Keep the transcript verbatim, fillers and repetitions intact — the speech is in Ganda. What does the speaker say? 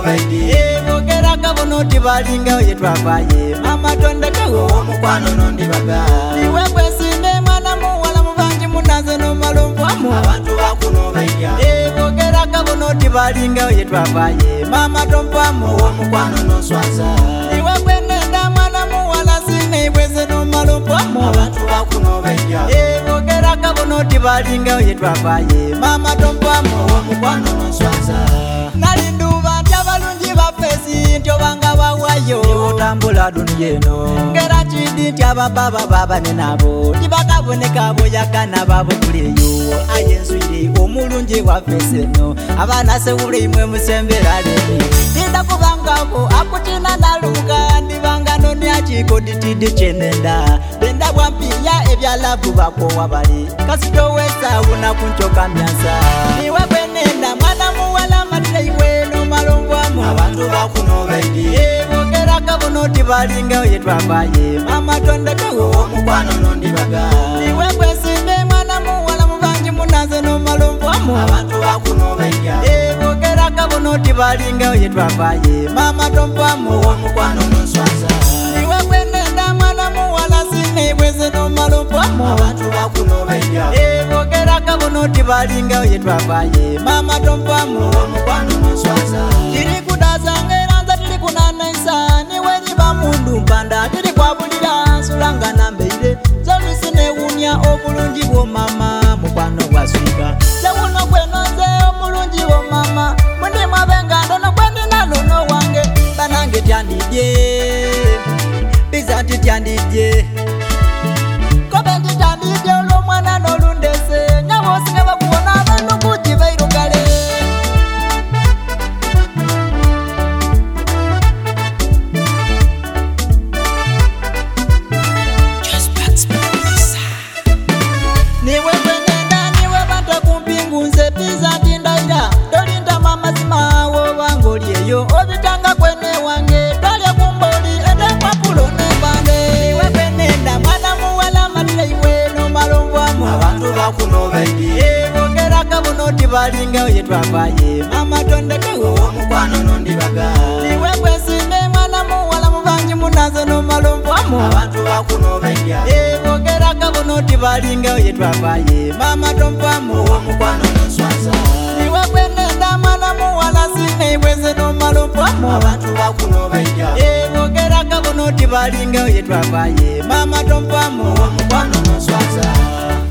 baidi bogera kabono tibalinga yetwabaye mama tondekewo omukwano nondibaga iwe kwesinde mwana muwala mubanji munaze no malomvamu abantu bakuno baidya bogera kabono tibalinga yetwabaye mama tompamu omukwano noswaza iwe kwenenda mwana muwala sine bweze no malomvamu abantu bakuno baidya bogera kabono tibalinga yetwabaye mama tompamu omukwano noswaza nalinduba tyabalungi bafesi ntyo banga bawayo otambula duniya eno ngera kidi tyabababa babane nabo tibakaboneka boyagana babukuleyo ayenswire omulungi wafesi eno abaana sewula imwe musembera lemi tinda kubangabo akutina naluka ndibangano nyakikoditidi kyenenda benda bwampiya ebyalavu bakowa bali kasitowesa wuna kuncoka myansa niwe kwenenda mwana muwala matira iwe no malomvamu abantu bakuno baidi bogera kabono tibalinga yetwabaye mama tondekewo omukwano nondibaga niwe kwesinde mwana muwala mubanji munaze no malomvamu abantu bakuno baidya bogera kabono tibalinga yetwabaye mama tompamu omukwano noswaza niwe kwenenda mwana muwala sine bweze no malomvamu abantu bakuno baidya bogera kabono tibalinga yetwabaye mama tompamu omukwano noswaza tiri kudazangera nza tiri kunanaisa niwe nyiba mundu mpanda tiri kwabulira sulanga nambeire zolusi newunya obulungi bwo mama mukwano gwaswika sewuno kwenoze omulungi bwo mama mundi mwabenga ndono kwendina nono wange banange tyandidye biza nti tyandidye kobe nti tyandidye olwomwana nolundese nyabosinga bakuwona abantu kujibairugale niwe kwenenda niwe banta kumpingu nze biza ndindaira tolinda mamazima wobangolieyo obitanga kwene wange talya kumboli ende kwapulo nembande niwe kwenenda mwana muwala matira iwe no malomvamu abantu bakuno baidi bogera kabono tibalinga yetwabaye mama tondekewo omukwano nondibaga niwe kwesinde mwana muwala mubanji munaze no malomvamu abantu bakuno baidya bogera kabono tibalinga yetwabaye mama tompamu omukwano noswaza niwe kwenenda mwana muwala sine bweze no malomvamu abantu bakuno baidya bogera kabono tibalinga yetwabaye mama tompamu omukwano noswaza